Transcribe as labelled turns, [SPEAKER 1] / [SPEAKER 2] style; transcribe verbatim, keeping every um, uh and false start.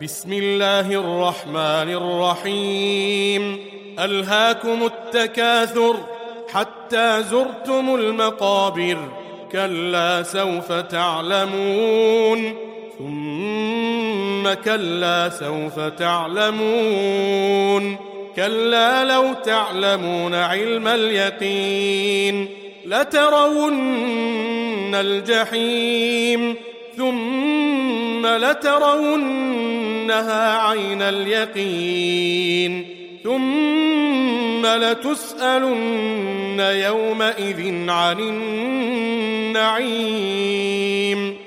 [SPEAKER 1] بسم الله الرحمن الرحيم. ألهاكم التكاثر حتى زرتم المقابر، كلا سوف تعلمون ثم كلا سوف تعلمون، كلا لو تعلمون علم اليقين لترون الجحيم ثم لترونها عين اليقين ثم لتسألن يومئذ عن النعيم.